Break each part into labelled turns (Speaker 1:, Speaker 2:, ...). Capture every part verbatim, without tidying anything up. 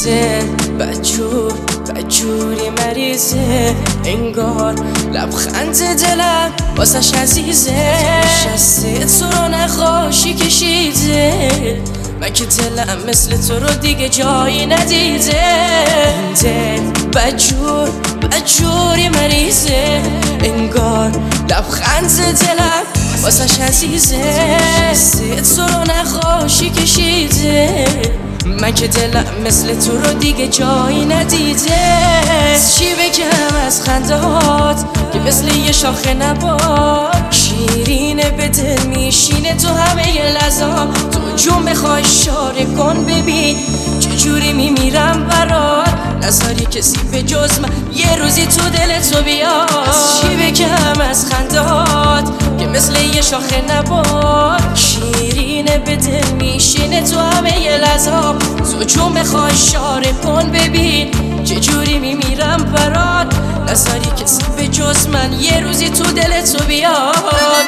Speaker 1: مریضه، بدجور بدجوری مریضه، انگار لبخند دلم واسش عزیزه. شسته تو رو نقاشی کشیده، من که دلم مثل تو رو دیگه جایی ندیده. دل بدجور بدجوری مریضه، انگار لبخند دلم واسش عزیزه. شسته تو رو نقاشی کشیده، من که دلم مثل تو رو دیگه جایی ندیده. چی بگم از خندهات که مثل یه شاخه نبات، شیرینه به دل میشینه تو همه ی لحظات. تو جون بخوای اشاره کن ببین چجوری میمیرم برات، نذاری کسی به جز من یه روزی تو دل تو بیاد. چی بگم از خندهات که مثل یه شاخه نبات، شیرینه به دل میشینه تو همه ی لحظات. تو چون بخوای اشاره کن ببین چجوری میمیرم برات، نذاری کسی به جز من یه روزی تو دل تو بیاد.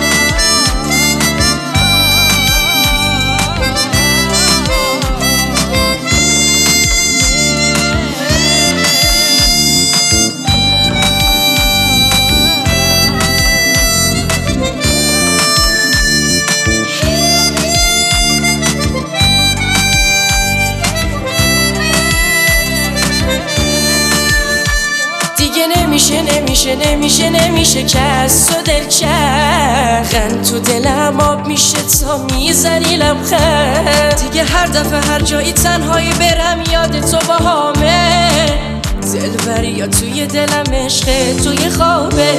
Speaker 1: نمیشه نمیشه نمیشه نمیشه که از تو دل چرخن تو دلم آب میشه تا میزنی لبخند. دیگه هر دفعه هر جایی تنهایی برم یاد تو با همه، دلبری یا توی دلم عشقه توی خوابه.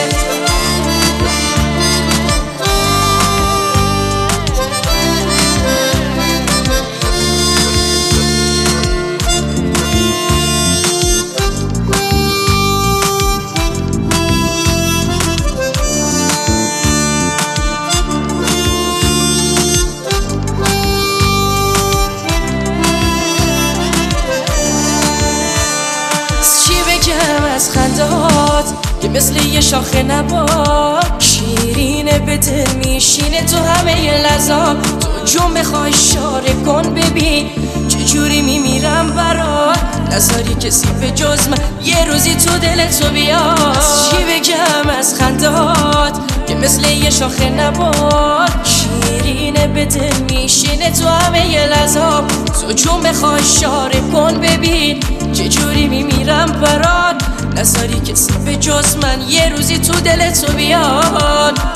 Speaker 1: از خندهات که مثل یه شاخه نبات، شیرینه به دل میشینه تو همه ی لحظات. تو جون بخوای اشاره کن ببین چجوری میمیرم برات، نذاری کسی به جز من یه روزی تو دل تو بیاد. چی بگم از خندهات که مثل یه شاخه نبات، شیرینه به دل میشینه تو همه ی لحظات. تو جون بخوای اشاره کن ببین چجوری میمیرم برات، نذاری کسی به جز من یه روزی تو دل تو بیاد.